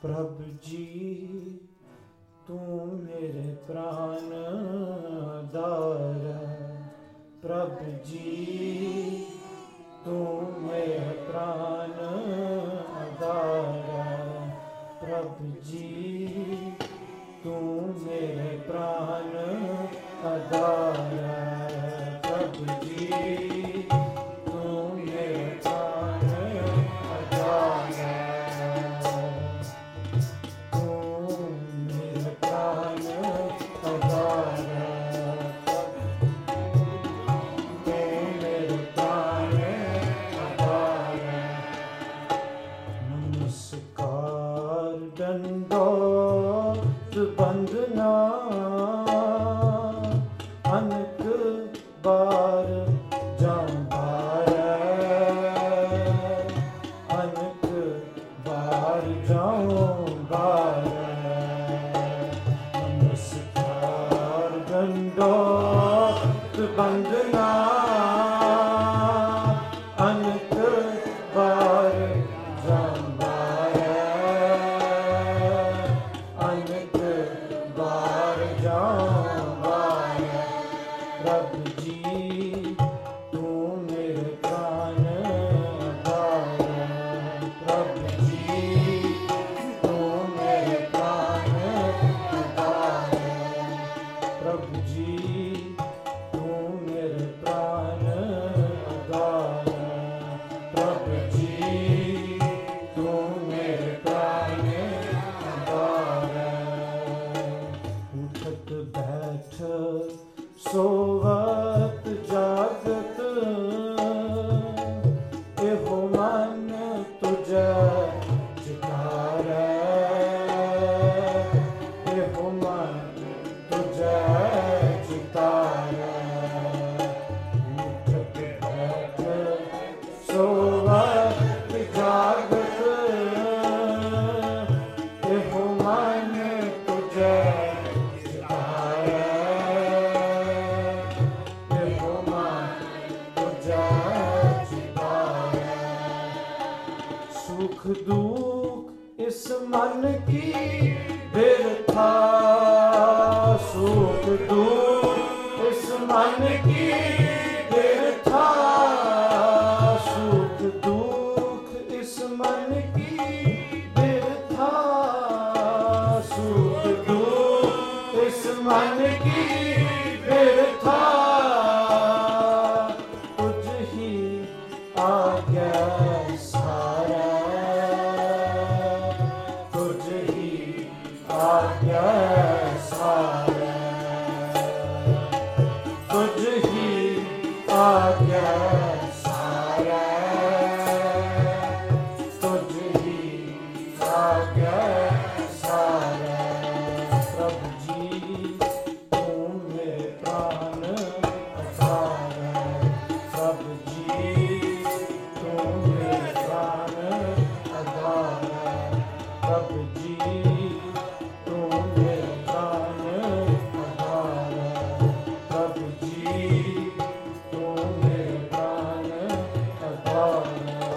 प्रभु जी तू मेरे प्राण आधार, प्रभु जी तू मेरे प्राण आधार, प्रभु जी तू मेरे प्राण आधार, प्रभु जी तू मेरे प्राण आधार, तू मेरे प्राण आधार, तू मेरे प्राण आधार। नमस्कार दंडोत वंदना अनक बार जाऊं बार, अनक बार जाऊं बार। नमस्कार दंडोत वंदना अनक बार जाऊं बार, अनक बार जाऊं बार। प्रभु जी तू मेरे प्राण आधार, प्रभु जी तू मेरे प्राण आधार, प्रभु जी तू मेरे प्राण आधार, प्रभु जी तू मेरे प्राण आधार। उठत बैठ सोवत जागत एहो मन तुझे चितारे, एहो मन तुझे चितारे। उठत बैठ सोवत जागत एहो मन तुझे चितारे, एहो मन तुझे चितारे। सुख दुख इस मन की बिरथा, सुख दुख इस मन की बिरथा, सुख दुख इस मन की बिरथा, सुख दुख इस मन की बिरथा। तुझ ही आज्ञा सारा, तुझ ही आज्ञा सारा, तुझ ही आज्ञा सारा, तुझ ही आज्ञा सारा। प्रभु जी तू मेरे प्राण आधार, प्रभु जी तू मेरे प्राण आधार, प्रभु जी तू मेरे प्राण आधार, प्रभु जी तू मेरे प्राण आधार।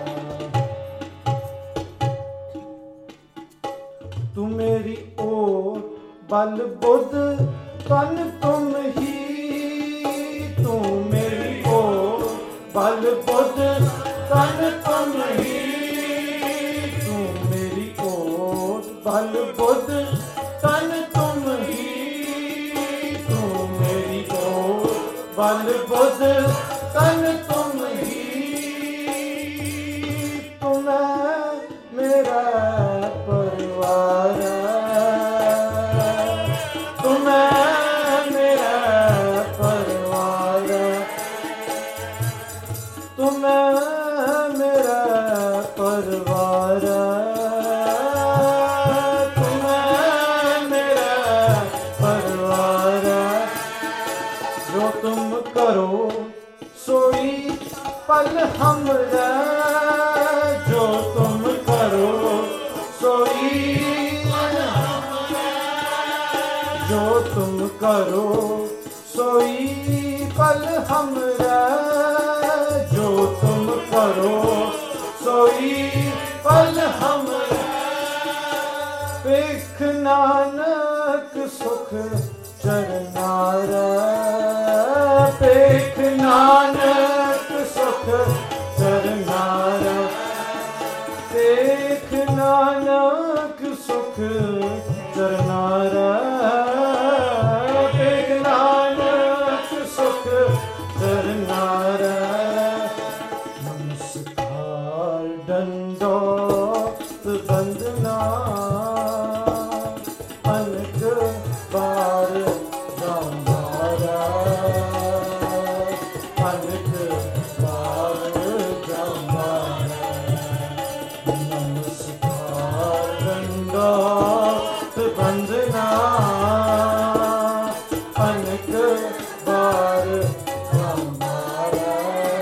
तू मेरी ओर बल बुद्ध तन तुम ही, तू मेरी ओर बल बुद्ध तन तुम ही, तू मेरी ओर बल बुद्ध तन तुम ही, तू मेरी ओर बल बुद्ध तन तुम ही। तुम मेरा परिवार, तुम मेरा परिवार, तुम मेरा परिवार, तुम मेरा परिवार। जो तुम करो सोई पल हमरा, जो तुम करो सोई, जो तुम करो सोई पल हमरा, जो तुम करो सोई पल हमरा। नानक सुख चरनारा, टेक नानक सुख चरनारा। नमस्कार दंडोत वंदना, अनक बार जमारा, अनक बार जमारा। नमस्कार दंडोत वंदना, अनक बार जमारा,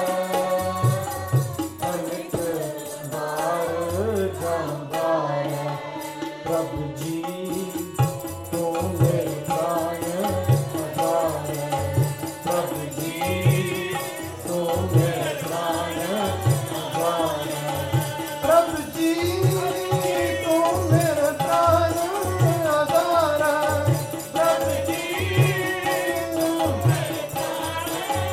अनक बार जमारा। प्रभु जी तू मेरे प्राण आधार, प्रभु जी तू मेरे प्राण आधार, प्रभु जी तू मेरे प्राण आधार, प्रभु जी तू मेरे प्राण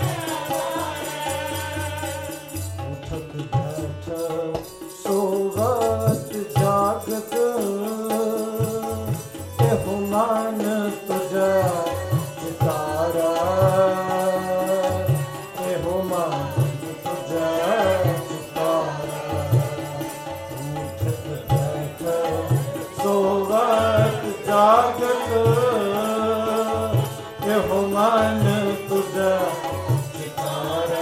आधार। उठत बैठत सोवत जागत, एहो मन तुझा चितारा, एहो मन तुझा चितारा। उठत बैठत सोवत जागत, एहो मन तुझा चितारा,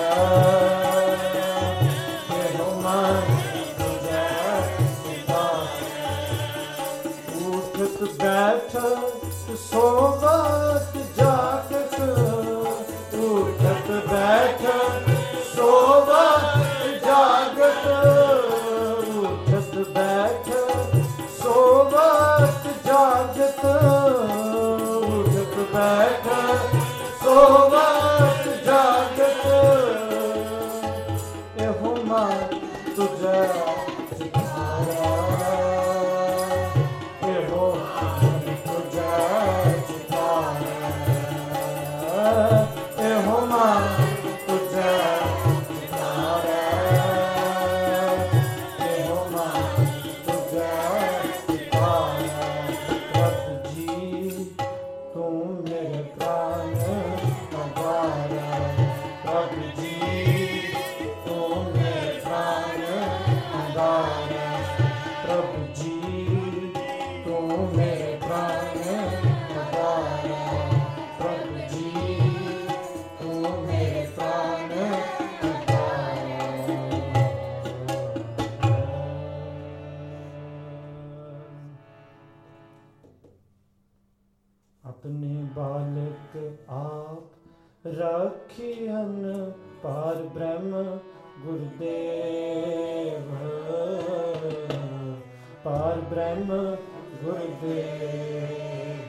एहो मन तुझा चितारा। उठत बैठत सोवत जागत, उठत बैठत सोवत जागत, उठत बैठत सोवत जागत, उठत बैठत सोवत जागत। एहो मन तुझा चितारा, एहो मन तुझा चितारा, एहो मन तुझा चितारा, एहो मन तुझा चितारा। प्रभु जी तू मेरे प्राण आधारा, प्रभु जी तू मेरे प्राण आधारा, प्रभु जी तू मेरे प्राण आधारा, प्रभु जी तू मेरे प्राण आधारा। अपने बालक आप रखियन, पार ब्रह्म गुरुदेव, पार ब्रह्म गुरुदेव।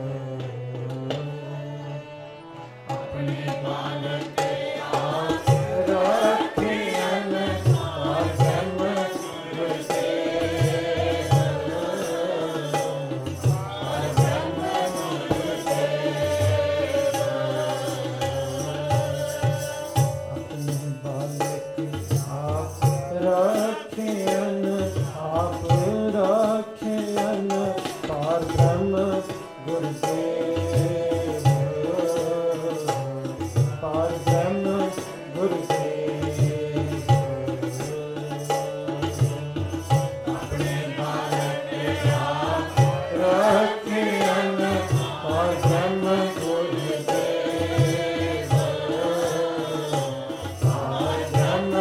अपने बालक आप रखियन, पार ब्रह्म गुरुदेव, पार ब्रह्म गुरुदेव। अपने बालक आप रखियन, आप रखियन, पार ब्रह्म गुरुदेव, पार ब्रह्म गुरुदेव। अपने बालक आप रखियन, पार ब्रह्म गुरुदेव, पार ब्रह्म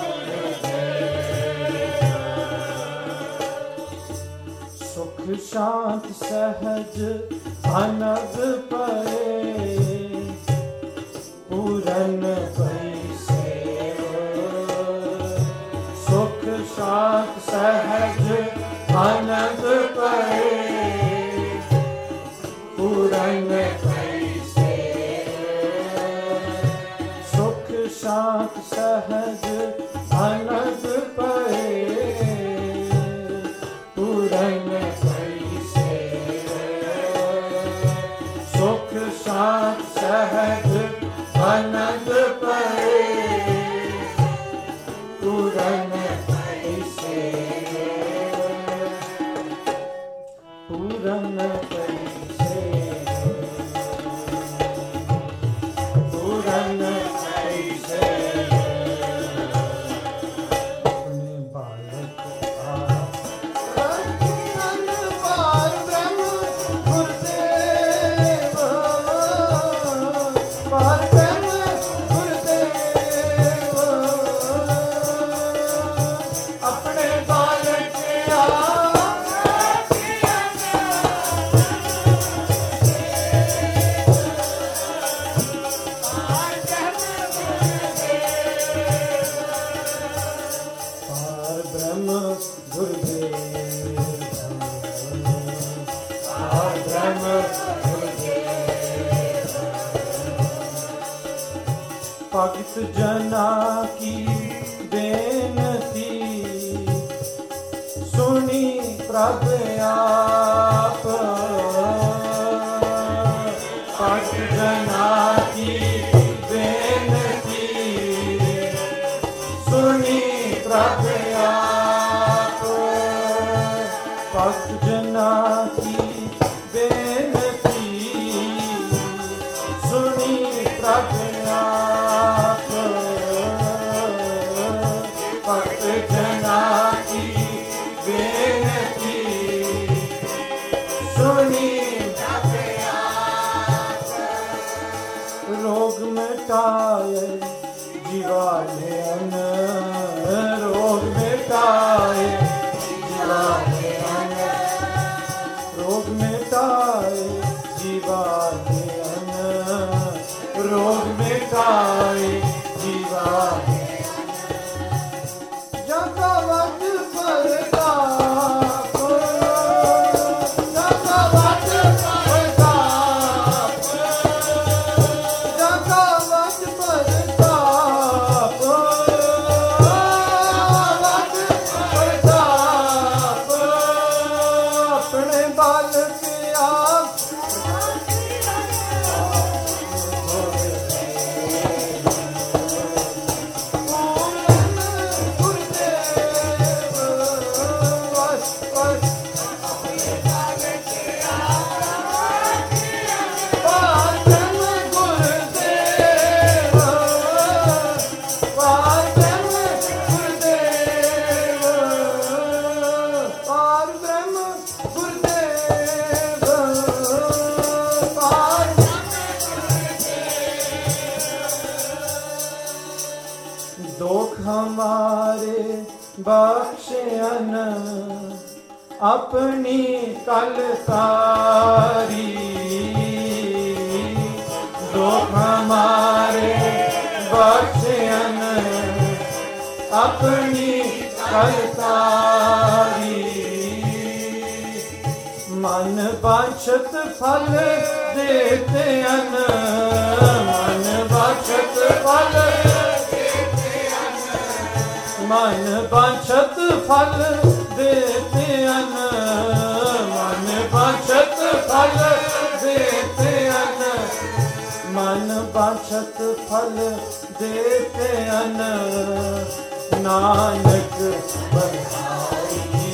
गुरुदेव। सुख शांत सहज आनंद परे, पूरन पैसे। सुख शांत सहज आनंद परे, पूरन पैसे। सुख शांत सहज आनंद परे, पूरन पैसे। सुख शांत सहज आनंद परे, पूरन पैसे। ब्रह्म गुरुदेव पार ब्रह्म गुरुदेव भक्त जना की बेनती सुनी प्रभ आप भक्त जना की बेनती सुनी प्रभ आप भक्त जना की बेनती सुनी प्रभ आप भक्त जना की बेनती सुनी रोग मिटाए जीवाले अन रोग मिटाए जीवाले अन रोग मिटाए जीवाले अन रोग मिटाए जीवाले जगा वज परताप जगा वज परताप जगा वज परताप वज परताप अपने बाल के आप दुख हमारे बख्शेन अपनी कलकारी दुख हमारे बख्शेन अपनी कलकारी मन वांछित फल देते अन मन वांछित फल मन वांछित फल देते अन मन वांछित फल देते अन मन वांछित फल देते अन नानक बधाई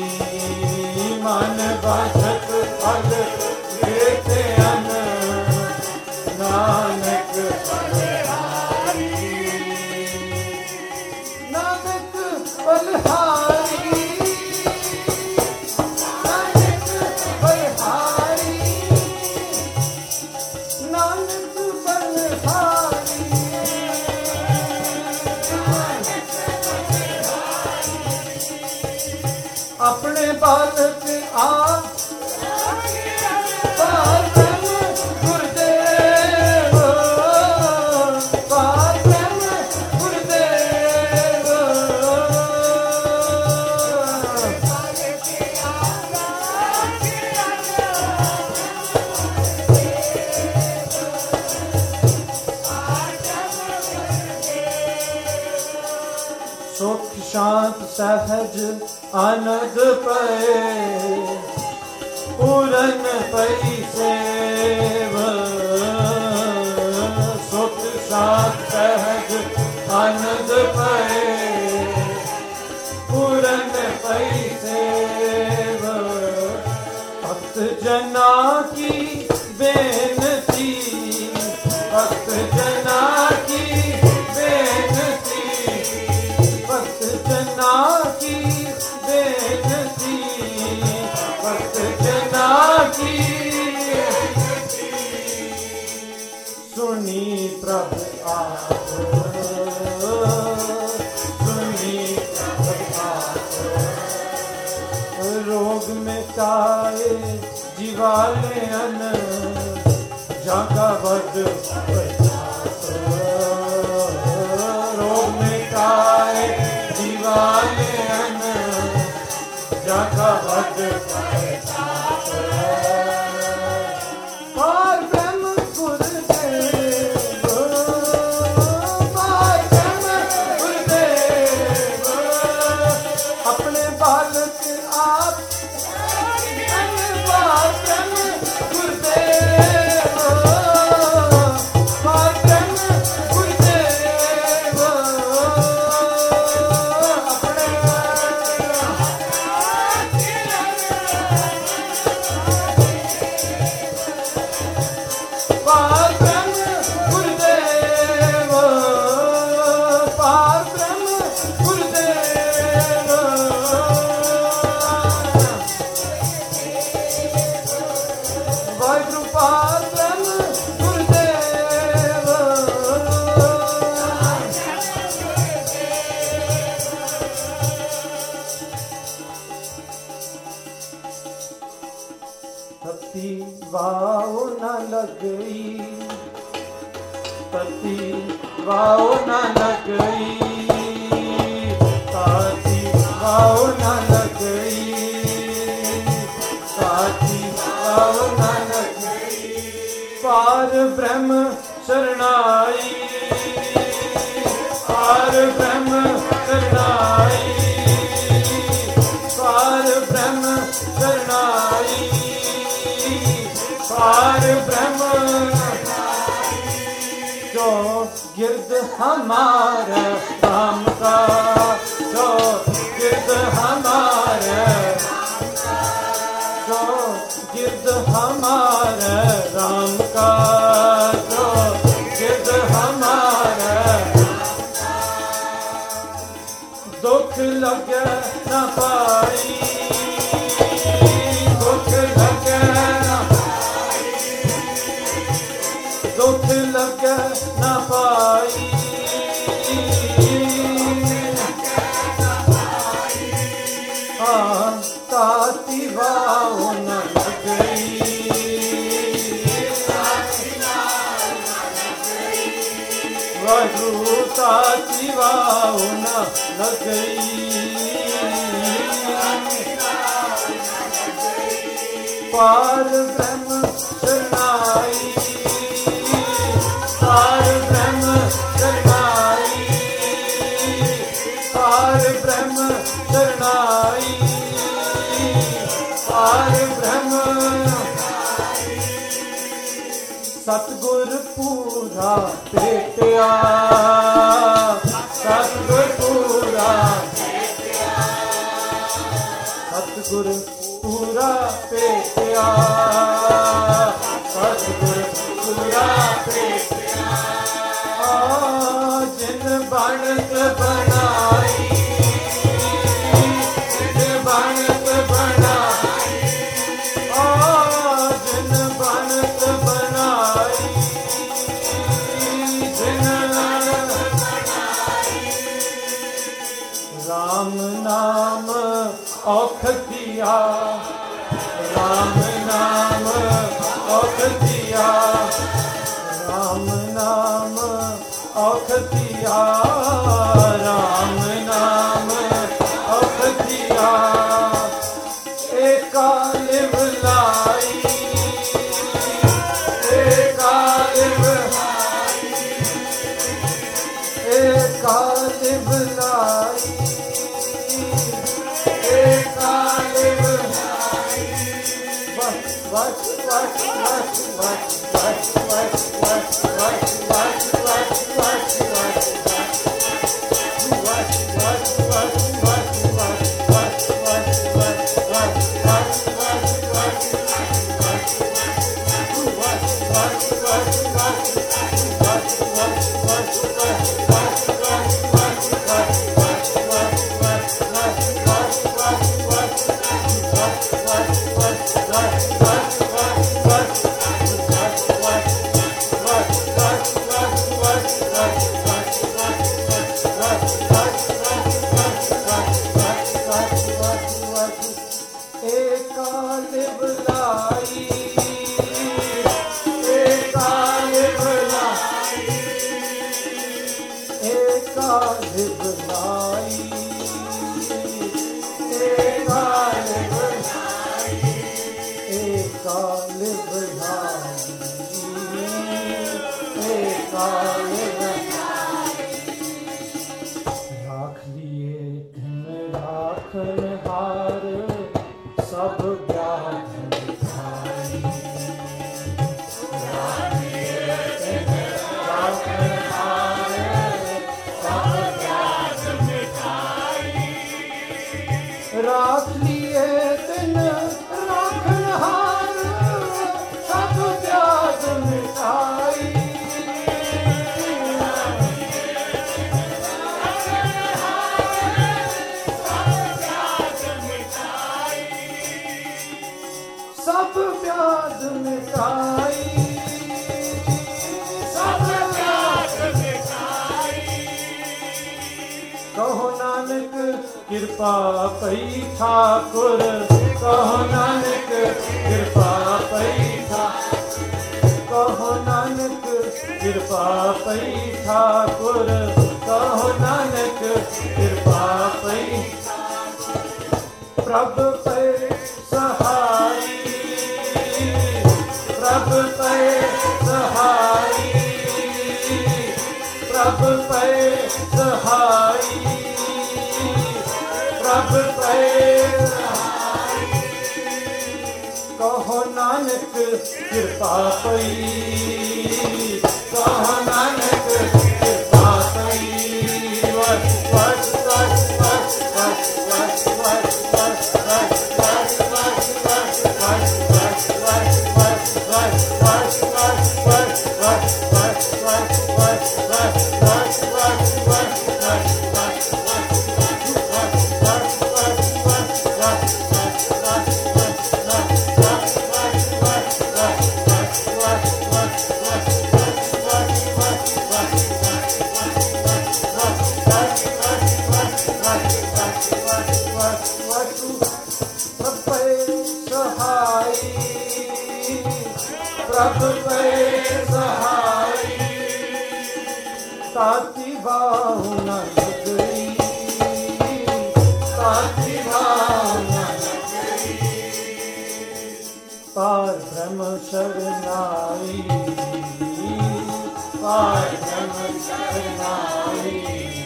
मन वांछित फल देते अन नानक बलहारी नानक बलहारी नानक बलहारी अपने बालक आप पार ब्रह्म गुरुदेव पार ब्रह्म गुरुदेव सुख शांत सहज आनंद पए पूरन पई सेव सुख शांत सहज आनंद पए पूरन पई सेव भक्त जना की बेनती भक्त जना की बेनती भक्त जना की बेनती भक्त जना की सुनी प्रभ आप सुनी प्रभ आप रोग मिटाए जीवाले अन जागा बद रोग मिटाए जीवा जीवाले अन जाका बद पार ब्रह्म गुरुदेव पार ब्रह्म गुरुदेव अपने बालक आप पार ब्रह्म गुरुदेव पार ब्रह्म गुरुदेव अपने पार ब्रह्म गुरुदेव पार ब्रह्म गुरुदेव वाहिगुरु पार ब्रह्म गुरुदेव तती वाव न लगई तती वाव न लगई ताती वाव न लगई ताती वाव न लगई पार ब्रह्म शरणाई पार ब्रह्म शरणाई पार ब्रह्म शरणाई पार ब्रह्म जो गिरद हमारा राम का जो गिरद हमारा जो गिरद हमारा राम का जो गिरद हमारा दुख लगे न पाई दुख लगे न दुख लगे न पाई ताती वाव न लगई वाहिगुरु ताती वाव न लगई पार ब्रह्म शरणाई पार ब्रह्म शरणाई पार ब्रह्म शरणाई पार ब्रह्म सतगुर पूरा भेटिया सतगुर पूरा सतगुर पूरा भेटिया सतगुर पूरा भेटिया जिन बनत बनाई जिन बनत बनाई जिन बनत बनाई जिन राम नाम औख दिया राम नाम औख दिया राम नाम औख दिया राम नाम औख दिया एका लिव लाई एका लिव एका लिव लाई एका लिव बस बस बस बस बस बस बस बस बस बस बस बस ਰਾਖਨਹਾਰ ਸਭ ਵਿਆਧ ਮਿਟਾਈ। ਰਾਖ ਲਿਏ ਤਿਨ ਰਾਖਨਹਾਰ ਸਭ ਵਿਆਧ ਮਿਟਾਈ। ਰਾਖ ਲਿਏ ਤਿਨ ਰਾਖਨਹਾਰ ਸਭ ਵਿਆਧ ਮਿਟਾਈ। ਸਭ ਵਿਆਧ ਮਿਟਾਈ। ਸਭ ਵਿਆਧ ਮਿਟਾਈ। ਕਹੋ ਨਾਨਕ ਕਿਰਪਾ ਪਈ ਠਾਕੁਰ। ਕਹੋ ਨਾਨਕ ਕਿਰਪਾ ਪਈ ਠਾਕੁਰ। ਕਹੋ ਨਾਨਕ ਕਿਰਪਾ ਪਈ ਠਾਕੁਰ। ਕਹੋ ਨਾਨਕ ਕਿਰਪਾ ਪਈ। ਪ੍ਰਭ ਪੈ ਸਹਾਈ। ਪ੍ਰਭ ਪੈ ਸਹਾਈ। ਪ੍ਰਭ ਪੈ ਸਹਾਈ। ਪ੍ਰਭ ਪੈ ਸਹਾਈ। ਕਹੋ ਨਾਨਕ ਕਿਰਪਾ ਪਈ। ਕਹੋ ਨਾਨਕ ਕਿਰਪਾ ਪਈ। ਵਸ ਵਸ ਵਸ ਵਸ ਵਸ ਵਸ ਵਸ ਵਸ ਵਸ ਵਸ ਵਸ ਵਸ ਵਸ ਵਸ ਵਸ ਵਸ ਵਸ ਵਸ ਵਸ ਪ੍ਰਭ ਪੈ ਸਹਾਈ। ਤਾਤੀ ਬਾਹੁ ਨ ਲੱਗਈ। ਤਾਤੀ ਬਾਹੁ ਨ ਲੱਗਈ। ਪਾਰ ਬ੍ਰਹਮ ਸ਼ਰਨਾਈ। ਪਾਰ ਬ੍ਰਹਮ ਸ਼ਰਨਾਈ।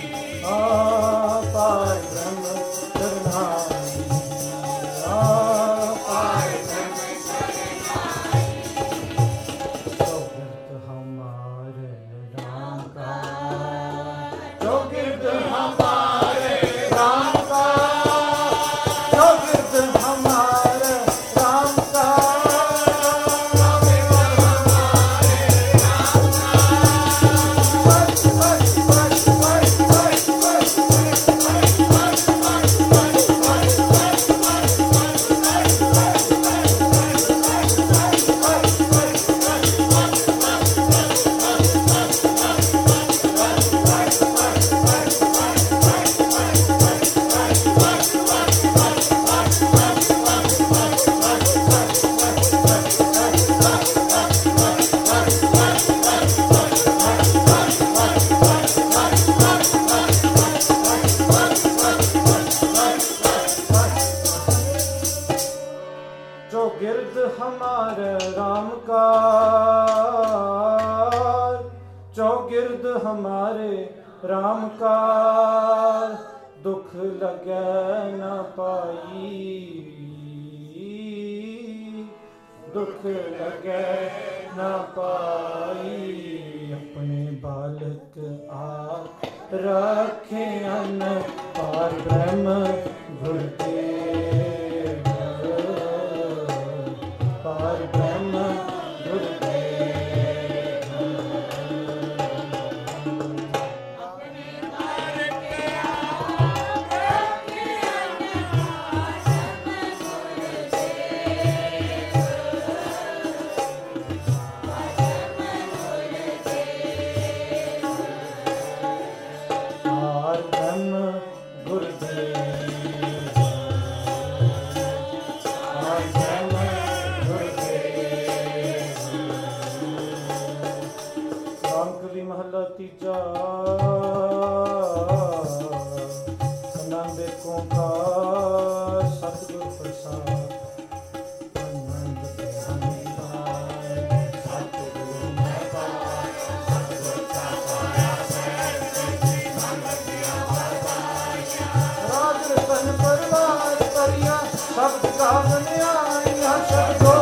ਪਾਰ ਬ੍ਰਹਮ ਸ਼ਰਨਾਈ। ਪਾਰ ਬ੍ਰਹਮ ਸ਼ਰਨਾਈ। ਚੌਗਿਰਦ ਹਮਾਰੇ ਰਾਮ ਕਾ। ਚੌਗਿਰਦ ਹਮਾਰੇ ਰਾਮ ਕਾ। ਚੌਗਿਰਦ ਹਮਾਰੇ ਰਾਮ ਕਾ। चौगिर्द हमारे राम का। चौगिर्द हमारे राम का। दुख लगे न पाई। दुख लगे न पाई। अपने बालक आप रखे अन पार ब्रह्म गुरुदेव। पार ब्रह्म गुरुदेव। अपने बालक आप रखे अन पार ब्रह्म गुरुदेव। पार ब्रह्म गुरुदेव। पार ब्रह्म गुरुदेव। रामकली महला तीजा। आनंद एको ओंकार सतगुर प्रसाद। आनंद सतगुर मैं पाया। सतगुर का पाया राज रतन परवा। करिया सब का बनिया हर्षद